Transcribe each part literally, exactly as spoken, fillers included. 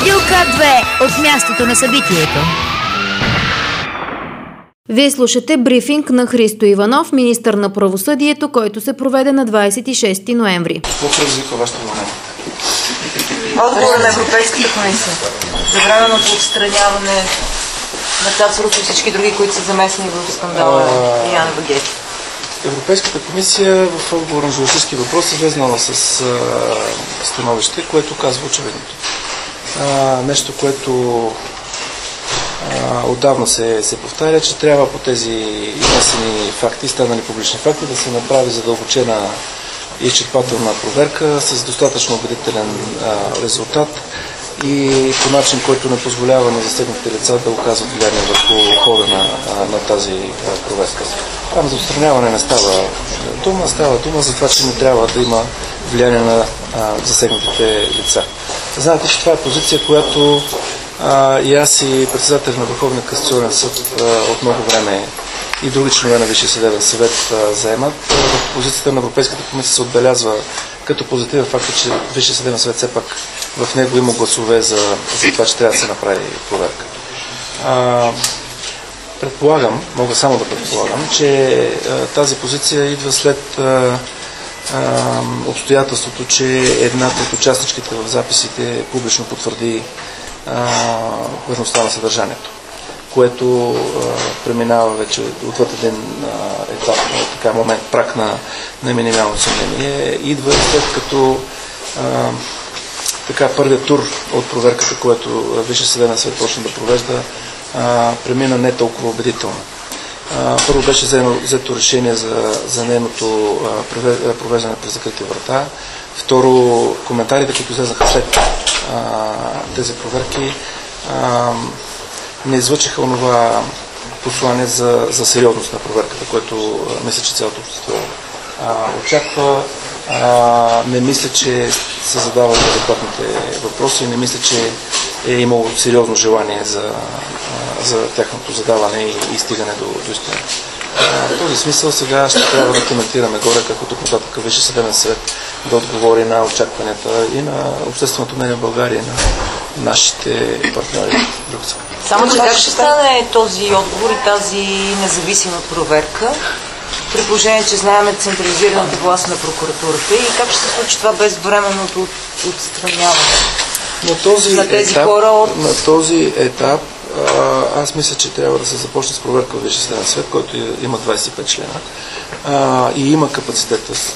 Радио К две от мястото на събитието. Вие слушате брифинг на Христо Иванов, министър на правосъдието, който се проведе на двадесет и шести ноември. Какво предизвиква вашето внимание? Отговор на Европейската комисия за временното отстраняване на Цацаров и всички други, които са замесени в скандала и Яна Багети. Европейската комисия в отговор на журналистически въпрос е влезнала с а, становище, което казва очевидното. А, нещо, което а, отдавна се, се повтаря, че трябва по тези изнесени факти, станали публични факти, да се направи задълбочена и изчерпателна проверка с достатъчно убедителен а, резултат и по начин, който не позволява на засегнатите лица да оказват влияние върху хода на, на тази а, проверка. Там за отстраняване не става дума, става дума за това, че не трябва да има влияние на а, засегнатите лица. Знаете, че това е позиция, която а, и аз и председател на Върховния касационен съд а, от много време и други членове на Висшия съдебен съвет а, заемат. В позицията на Европейската комисия се отбелязва като позитивен факт, че Висшия съдебен съвет все пак в него има гласове за, за това, че трябва да се направи проверка. А, предполагам, мога само да предполагам, че а, тази позиция идва след а, а, обстоятелството, че едната от участничките в записите публично потвърди верността на съдържанието, което а, преминава вече отвъд един а, етап, така момент, прак на, на минимално съмнение. Идва и след като а, така първият тур от проверката, което Висшия съдебен съвет почна да провежда, а, премина не толкова убедително. А, първо беше взето решение за, за нейното а, провеждане през закрити врата. Второ, коментарите, които излезнаха след а, тези проверки, а, не излъчиха онова послание за, за сериозност на проверката, което а, мисля, че цялото общество а, очаква. А, не мисля, че се задават адекватните въпроси, не мисля, че е имало сериозно желание за, а, за тяхното задаване и, и стигане до, до истина. В този смисъл сега ще трябва да коментираме горе какво тук нататък Висшия съдебен съвет да отговори на очакванията и на общественото мнение в България и на нашите партньори. Само че как ще стане този отговор и тази независима проверка, при положение, че знаем централизираната власт на прокуратурата, и как ще се случи това без временното отстраняване на този на тези етап, хора от... На този етап аз мисля, че трябва да се започне с проверка в Висшия съдебен съвет, който има двадесет и пет члена а, и има капацитет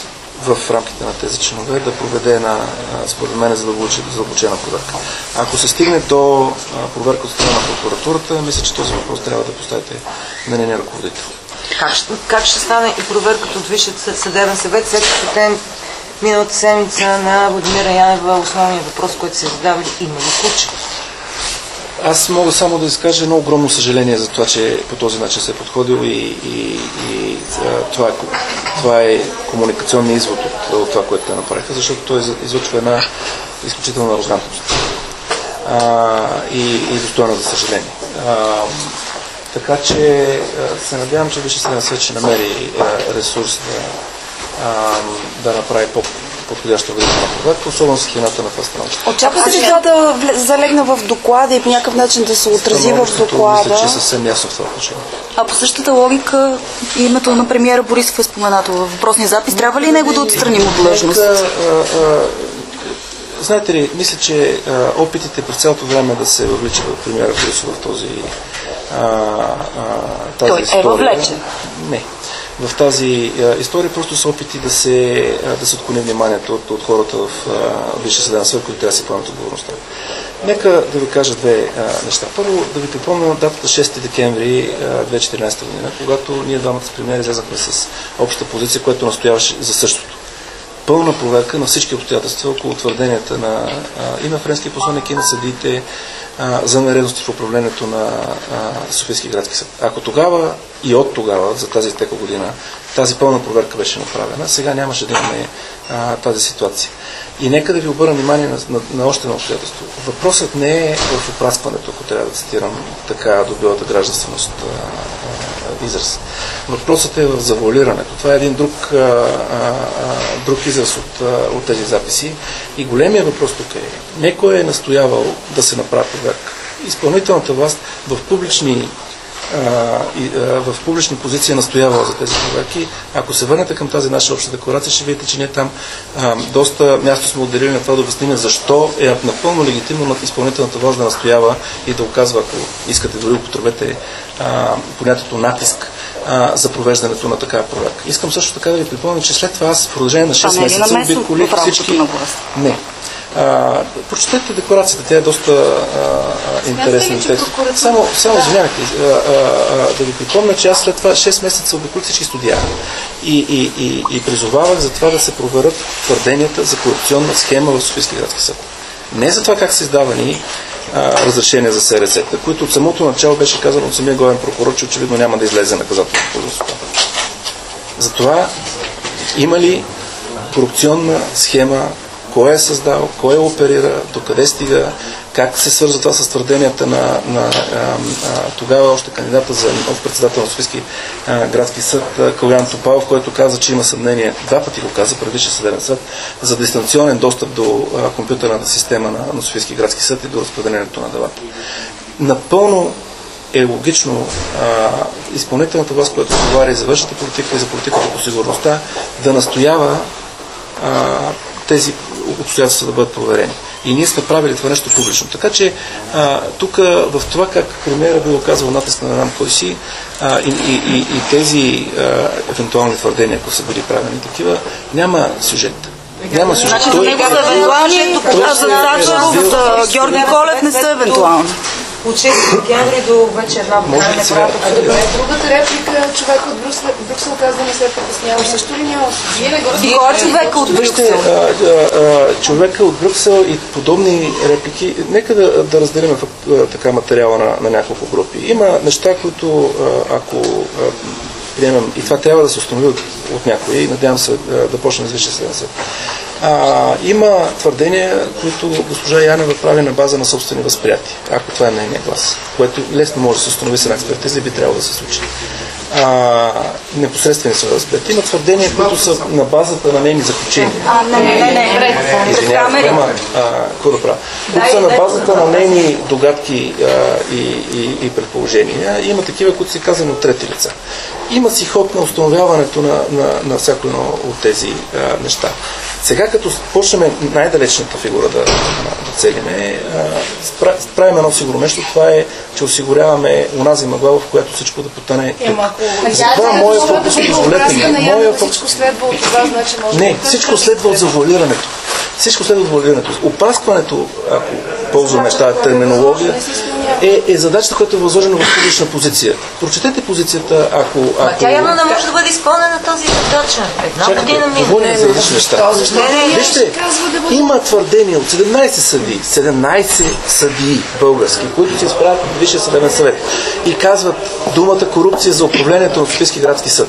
в рамките на тези членове да проведе една, според мен, задълбочена проверка. Ако се стигне до проверка от страна на прокуратурата, мисля, че този въпрос трябва да поставите на нейния ръководител. Как, как ще стане и проверката от Висшия съдебен съвет, след като те миналата седмица на Владимира Янева основният въпрос, който се задавали, има ли случай? Аз мога само да изкажа едно огромно съжаление за това, че по този начин се е подходил и, и, и това, е, това е комуникационният извод от, от това, което те направиха, защото той излъчва една изключителна арогантност и, и достойна за съжаление. А, така че се надявам, че Висшия съдебен съвет ще намери ресурс да, а, да направи по подходяща година на проверка, особено с хината на това становище. Очаквате ли това да залегне в доклада и по някакъв начин да се отрази в доклада? Мисля, че съвсем ясно в това отношение. А по същата логика името на премиера Борисов е споменато във въпросния запис. Трябва ли него да отстраним от длъжност? Знаете ли, мисля, че а, опитите през цялото време да се въвлича в премиера Борисов в този а, а, тази Той история. е въвлечен. Не. В тази а, история просто са опити да се, а, да се отклони вниманието от, от хората в Висшия съдебен съвет, които трябва да се поемат отговорността. Нека да ви кажа две а, неща. Първо да ви припомня датата шести декември две хиляди и четиринадесета година, когато ние двамата с премиера излезахме с обща позиция, която настояваше за същото. Пълна проверка на всички обстоятелства около твърденията на, а, и на френския посланик, и на съдиите а, за нередности в управлението на а, Софийски градски съд. Ако тогава и от тогава, за тази изтекла година, тази пълна проверка беше направена, сега нямаше да имаме а, тази ситуация. И нека да ви обърна внимание на, на, на още едно обстоятелство. Въпросът не е в опраскването, ако трябва да цитирам така добилата гражданственост а, израз. Въпросът е в завуалирането. Това е един друг, а, а, друг израз от, а, от тези записи. И големия въпрос тук е, некой е настоявал да се направи проверка. Изпълнителната власт в публични Uh, и, uh, в публични позиции е настоявала за тези проверки. Ако се върнете към тази наша обща декларация, ще видите, че ние там uh, доста място сме отделили на това да обясним защо е напълно легитимно на изпълнителната власт да настоява и да оказва, ако искате дори употребете uh, понятието натиск uh, за провеждането на такава проверка. Искам също така да ви припомня, че след това аз в продължение на шест месеца обиколих всички... Не. А, прочетете декларацията, тя е доста а, интересна. Само, само извинявайте, да ви припомня, че аз след това шест месеца обиколих всички студия и, и, и, и призовавах за това да се проверят твърденията за корупционна схема в Софийския градски съд. Не за това как са издавани а, разрешения за СРС, които от самото начало беше казано от самия главен прокурор, че очевидно няма да излезе наказателно производство. Затова има ли корупционна схема, кой е създал, кой е оперира, докъде стига, как се свързва това с твърденията на, на а, а, тогава още кандидата за нов председател на Софийски а, градски съд Калуян Топалов, който каза, че има съмнение, два пъти го каза пред Висшия съдебен съд, за дистанционен достъп до а, компютърната система на, на Софийски градски съд и до разпределението на делата. Напълно е логично а, изпълнителната власт, която отговаря и за външната политика и за политиката по сигурността, да настоява а, тези обстоятелства да бъдат проверени. И ние сме правили това нещо публично. Така че а, тук в това как премиера било казал натиск на нам кой си а, и, и, и, и тези а, евентуални твърдения, ако са били правени такива, няма сюжет. Няма сюжет. Значи за него са евентуални, а за Цачев, за Георги Колев не са евентуални. От шести декември до вече една година не правят. А добре, другата реплика, човек от Брюксел, Брюксел казва не се притеснява. Също ли няма? Вие не го разбирате. Кой е човека от Брюксел? Човека от Брюксел и подобни реплики, нека да, да разделим така материала на, на няколко групи. Има неща, които ако приемем, и това трябва да се установи от, от някой, и надявам се да почнем с Висшия съдебен съд. А, има твърдения, които госпожа Янева прави на база на собствени възприятия, ако това е нейния глас, което лесно може да се установи с една експертиза и би трябвало да се случи. А, непосредствени са възприятия. Има твърдения, които са на базата на нейни заключения. А, не, не, не, не. Извинявай, има какво да правя. Които са на базата на нейни догадки а, и, и, и предположения. Има такива, които са казани от трети лица. Има си ход на установяването на, на, на всяко едно от тези а, неща. Сега, като почнем най-далечната фигура да, да целиме, правим едно сигурно нещо, това е, че осигуряваме онази мъгла, в която всичко да потъне тук. Затова моя фокус, позволете ми, моя фокус... Всичко следва от това, значи може Не, всичко следва от завуалирането. Всичко следва от завуалирането. Опаскването, ако ползваме тази терминология, е, е задачата, която е възложена в публична позиция. Прочетете позицията, ако... ако... А тя явно не може да бъде изпълнена тази задача. Една година ми... Говорим за различни неща. Вижте, има твърдения от седемнайсет съдии, седемнайсет съдии български, които се изправят от Висшия съдебен съвет и казват думата корупция за управлението на Софийски градски съд.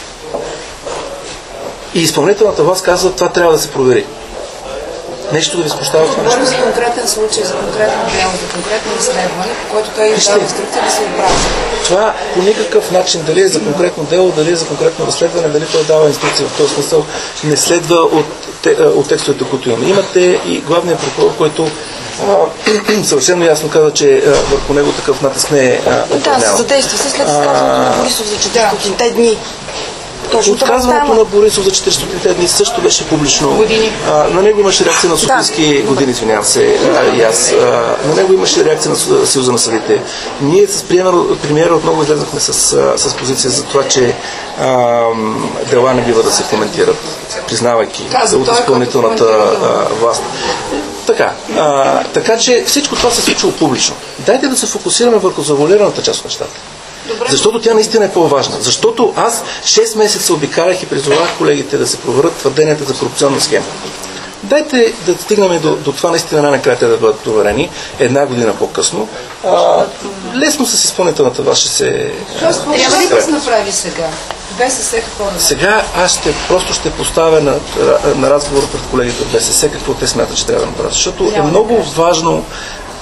И изпълнителната власт казва, това трябва да се провери. Нещо да ви смущава това нещо. Говорим за конкретен случай, за конкретно дело, за конкретно изследване, по което той издава инструкция да се оправи. Това по никакъв начин, дали е за конкретно дело, дали е за конкретно разследване, дали той дава инструкция в този смисъл, не следва от, от текстовете, които имаме. Имате и главният прокурор, който а, съвършено ясно каза, че а, върху него такъв натиск не е упражняван. Да, се задейства се след изказването на Борисов за четиридесетте дни. Отказването на Борисов за четиридесетте дни също беше публично. А, на него имаше реакция на Софийски да. години, извинявам се, а, и аз. А, на него имаше реакция на Съюза на съдите. Ние с премиера отново излезнахме с, с позиция за това, че а, дела не бива да се коментират, признавайки от изпълнителната власт. Така, а, така че всичко това се случва публично. Дайте да се фокусираме върху завуалираната част от нещата. Добре. Защото тя наистина е по-важна. Защото аз шест месеца обикалях и призовах колегите да се проверят твърденията за корупционна схема. Дайте да стигнем до, до това наистина най-накрая да бъдат проверени една година по-късно. А, лесно с изпълнителната власт ще се... Трябва ли да се направи сега? БСС какво да Сега аз ще, просто ще поставя на, на разговор пред колегите от БСС какво те смятат, че трябва да направят. Защото е много важно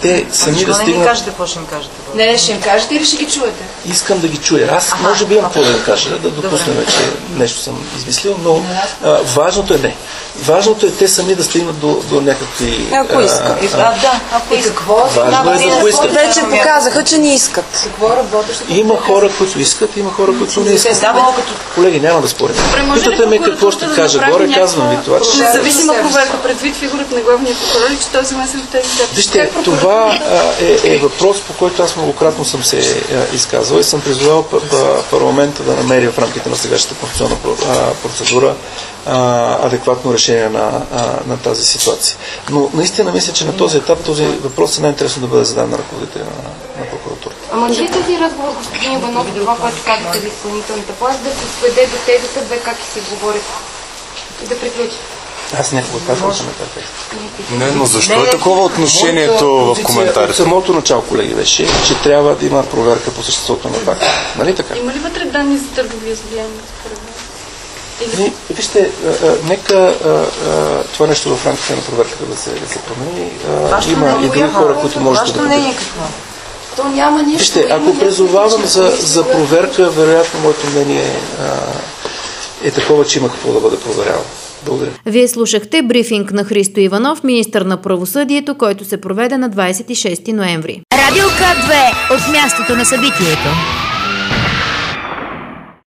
те сами Защо да не ни стигнат... кажете какво ще им кажете? Не, не, ще им кажете или ще ги чуете? Искам да ги чуя. Аз Аха, може би имам аха. какво да кажа, да допуснем, че нещо съм измислил, но а, важното е не. Важното е те сами да стигнат до, до някакви... Ако искат. А, да, ако И искат. какво? Важно е да го искат. Вече показаха, че не искат. Какво работещо? Има хора, които искат, има хора, които не искат. Да, но като Колеги, няма да спорим. Питате ме какво ще кажа горе, казвам ви това, че... Независима проверка предвид фигурата на главния прокурор и че той се меси в тези записи. Вижте, това а, е, е въпрос, по който аз многократно съм се а, изказвал и съм призовал парламента да намери в рамките на сегашната конституционна процедура а, адекватно решение на, а, на тази ситуация. Но наистина мисля, че на този етап този въпрос е най-интересно да бъде задан на ръководителя на, на прокуратурата. Ама ли този разговор, господин Иванов, това, което казахте за изпълнителната власт, да се сведе до тезата, бе как и се говори и да приключи? Аз някога казвам, че не перфектно. Не, но защо е такова отношението в коментарите? От самото начало, колеги, беше, че трябва да има проверка по съществото на факта. Нали така? Има ли вътре данни за търговия с влияние според вас? Или... Вижте, а, а, нека а, а, това нещо в рамките на проверката да се, да се промени. А, има и други хора, които можете да мнение попитат. какво? То няма нищо. Вижте, ако призовавам за, за проверка, вероятно моето мнение а, е такова, че има какво да бъде проверявано. Благодаря. Вие слушахте брифинг на Христо Иванов, министър на правосъдието, който се проведе на двадесет и шести ноември. Радио К две от мястото на събитието.